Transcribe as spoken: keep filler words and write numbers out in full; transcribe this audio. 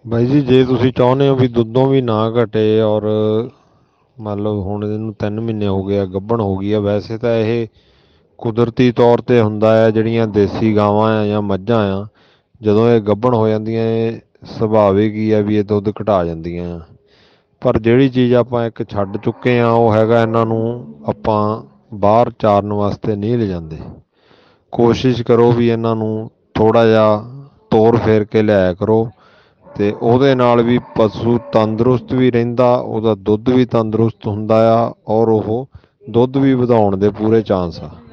ਬਾਈ ਜੀ, ਜੇ ਤੁਸੀਂ ਚਾਹੁੰਦੇ ਹੋ ਵੀ ਦੁੱਧੋਂ ਵੀ ਨਾ ਘਟੇ, ਔਰ ਮੰਨ ਲਓ ਹੁਣ ਇਹਨੂੰ ਤਿੰਨ ਮਹੀਨੇ ਹੋ ਗਏ ਆ, ਗੱਭਣ ਹੋ ਗਈ ਆ। ਵੈਸੇ ਤਾਂ ਇਹ ਕੁਦਰਤੀ ਤੌਰ 'ਤੇ ਹੁੰਦਾ ਆ, ਜਿਹੜੀਆਂ ਦੇਸੀ ਗਾਵਾਂ ਆ ਜਾਂ ਮੱਝਾਂ ਆ, ਜਦੋਂ ਇਹ ਗੱਭਣ ਹੋ ਜਾਂਦੀਆਂ, ਇਹ ਸੁਭਾਵਿਕ ਹੀ ਆ ਵੀ ਇਹ ਦੁੱਧ ਘਟਾ ਜਾਂਦੀਆਂ ਆ। ਪਰ ਜਿਹੜੀ ਚੀਜ਼ ਆਪਾਂ ਇੱਕ ਛੱਡ ਚੁੱਕੇ ਹਾਂ ਉਹ ਹੈਗਾ, ਇਹਨਾਂ ਨੂੰ ਆਪਾਂ ਬਾਹਰ ਚਾਰਨ ਵਾਸਤੇ ਨਹੀਂ ਲਿਜਾਂਦੇ। ਕੋਸ਼ਿਸ਼ ਕਰੋ ਵੀ ਇਹਨਾਂ ਨੂੰ ਥੋੜ੍ਹਾ ਜਿਹਾ ਤੋਰ ਫੇਰ ਕੇ ਲਿਆਇਆ ਕਰੋ, ਅਤੇ ਉਹਦੇ ਨਾਲ ਵੀ ਪਸ਼ੂ ਤੰਦਰੁਸਤ ਵੀ ਰਹਿੰਦਾ, ਉਹਦਾ ਦੁੱਧ ਵੀ ਤੰਦਰੁਸਤ ਹੁੰਦਾ ਆ, ਔਰ ਉਹ ਦੁੱਧ ਵੀ ਵਧਾਉਣ ਦੇ ਪੂਰੇ ਚਾਂਸ ਆ।